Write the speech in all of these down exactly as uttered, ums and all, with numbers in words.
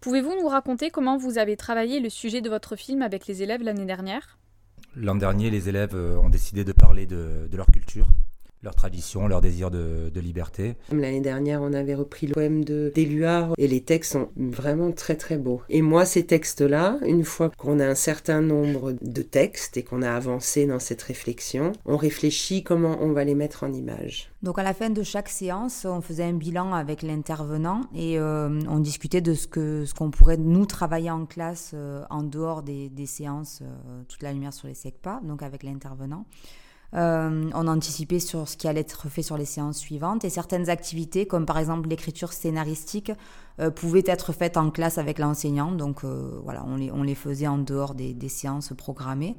Pouvez-vous nous raconter comment vous avez travaillé le sujet de votre film avec les élèves l'année dernière ? L'an dernier, les élèves ont décidé de parler de, de leur culture, leur tradition, leur désir de, de liberté. L'année dernière, on avait repris le poème de d'Éluard et les textes sont vraiment très très beaux. Et moi, ces textes-là, une fois qu'on a un certain nombre de textes et qu'on a avancé dans cette réflexion, on réfléchit comment on va les mettre en images. Donc à la fin de chaque séance, on faisait un bilan avec l'intervenant et euh, on discutait de ce, que, ce qu'on pourrait nous travailler en classe euh, en dehors des, des séances, euh, toute la lumière sur les SECPA, donc avec l'intervenant. Euh, on anticipait sur ce qui allait être fait sur les séances suivantes et certaines activités, comme par exemple l'écriture scénaristique, euh, pouvaient être faites en classe avec l'enseignant. Donc euh, voilà, on les, on les faisait en dehors des, des séances programmées.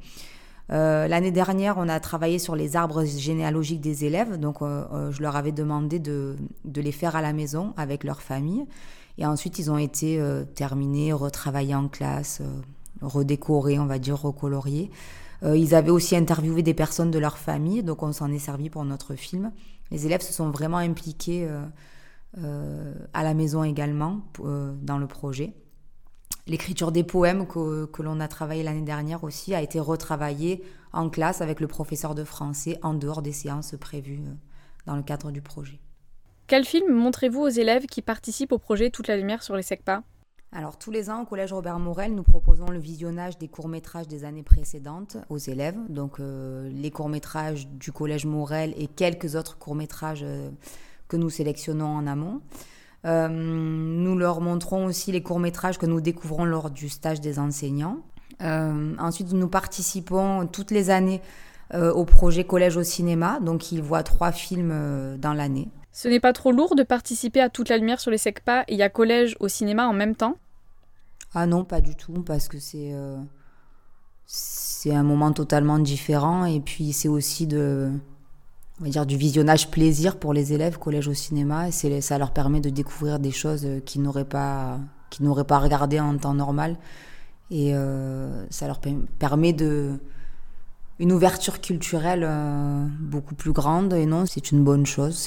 Euh, l'année dernière, on a travaillé sur les arbres généalogiques des élèves. Donc euh, euh, je leur avais demandé de, de les faire à la maison avec leur famille. Et ensuite, ils ont été euh, terminés, retravaillés en classe, euh, redécorés, on va dire, recoloriés. Euh, ils avaient aussi interviewé des personnes de leur famille, donc on s'en est servi pour notre film. Les élèves se sont vraiment impliqués euh, euh, à la maison également euh, dans le projet. L'écriture des poèmes que, que l'on a travaillé l'année dernière aussi a été retravaillée en classe avec le professeur de français en dehors des séances prévues euh, dans le cadre du projet. Quel film montrez-vous aux élèves qui participent au projet Toute la lumière sur les SECPA ? Alors, tous les ans, au Collège Robert Morel, nous proposons le visionnage des courts-métrages des années précédentes aux élèves. Donc, euh, les courts-métrages du Collège Morel et quelques autres courts-métrages euh, que nous sélectionnons en amont. Euh, nous leur montrons aussi les courts-métrages que nous découvrons lors du stage des enseignants. Euh, ensuite, nous participons toutes les années euh, au projet Collège au cinéma. Donc, ils voient trois films euh, dans l'année. Ce n'est pas trop lourd de participer à Toute la lumière sur les SECPA et il y a collège au cinéma en même temps ? Ah non, pas du tout, parce que c'est, euh, c'est un moment totalement différent et puis c'est aussi de, on va dire, du visionnage plaisir pour les élèves, collège au cinéma, et c'est, ça leur permet de découvrir des choses qu'ils n'auraient pas, qu'ils n'auraient pas regardées en temps normal et euh, ça leur permet de... une ouverture culturelle euh, beaucoup plus grande et non, c'est une bonne chose.